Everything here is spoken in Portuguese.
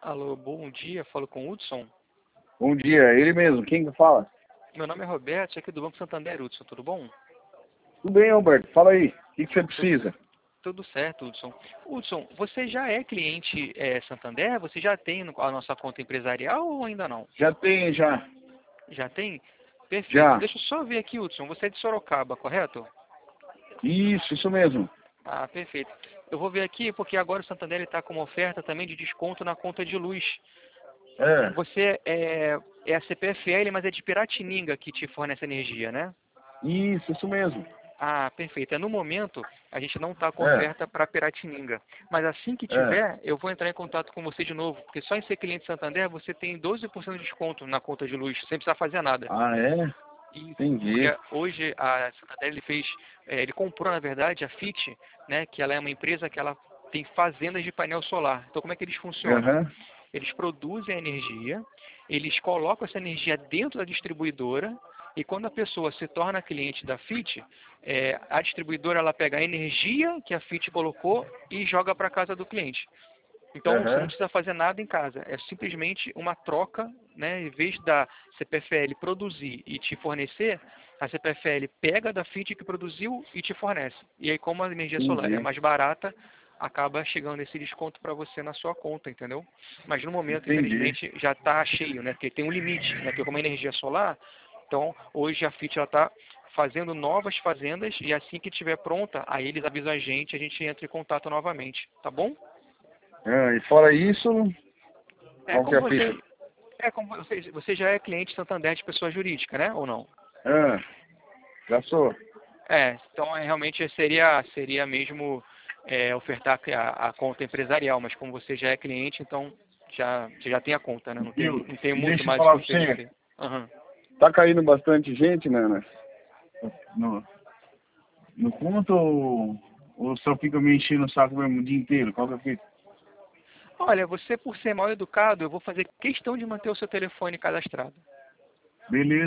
Alô, bom dia, falo com o Hudson. Bom dia, ele mesmo, quem que fala? Meu nome é Roberto, sou aqui do Banco Santander, Hudson, tudo bom? Tudo bem, Alberto, fala aí, o que você precisa? Tudo certo, Hudson. Hudson, você já é cliente Santander? Você já tem a nossa conta empresarial ou ainda não? Já tem, já. Já tem? Perfeito. Já. Deixa eu só ver aqui, Hudson, você é de Sorocaba, correto? Isso mesmo. Ah, perfeito. Eu vou ver aqui porque agora o Santander está com uma oferta também de desconto na conta de luz. É, Você é a CPFL, mas é de Piratininga que te fornece energia, né? isso mesmo. Ah, perfeito. No momento, a gente não está com É, oferta para Piratininga. Mas assim que é. tiver, eu vou entrar em contato com você de novo. Porque só em ser cliente Santander, você tem 12% de desconto na conta de luz, sem precisar fazer nada. Ah, é? Isso, Entendi. porque hoje a Santander ele comprou, na verdade, a FIT, né, que ela é uma empresa que ela tem fazendas de painel solar. Então, como é que eles funcionam? Aham, Eles produzem a energia, eles colocam essa energia dentro da distribuidora e quando a pessoa se torna cliente da FIT, a distribuidora ela pega a energia que a FIT colocou e joga para a casa do cliente. Então você não aham. precisa fazer nada em casa, é simplesmente uma troca, né? Em vez da CPFL produzir e te fornecer, a CPFL pega da FIT que produziu e te fornece. E aí como a energia solar é Entendi, mais barata, acaba chegando esse desconto para você na sua conta, entendeu? Mas no momento, entendi. infelizmente, já está cheio, né? Porque tem um limite, né? Porque como a energia solar, então hoje a FIT ela está fazendo novas fazendas e assim que estiver pronta, aí eles avisam a gente entra em contato novamente, tá bom? Ah, e fora isso, É qual que é como a fita? como você já é cliente Santander de pessoa jurídica, né? Ou não? Ah, já sou. Então realmente seria mesmo ofertar a conta empresarial, mas como você já é cliente, então você já tem a conta, né? Viu? Não tem E muito deixa eu mais o que falar pra você, oferecer. Aham. tá caindo bastante gente, né? No, no conto ou só fica me enchendo o saco mesmo o dia inteiro? Qual que é a fita? Olha, você por ser mal educado, eu vou fazer questão de manter o seu telefone cadastrado. Beleza.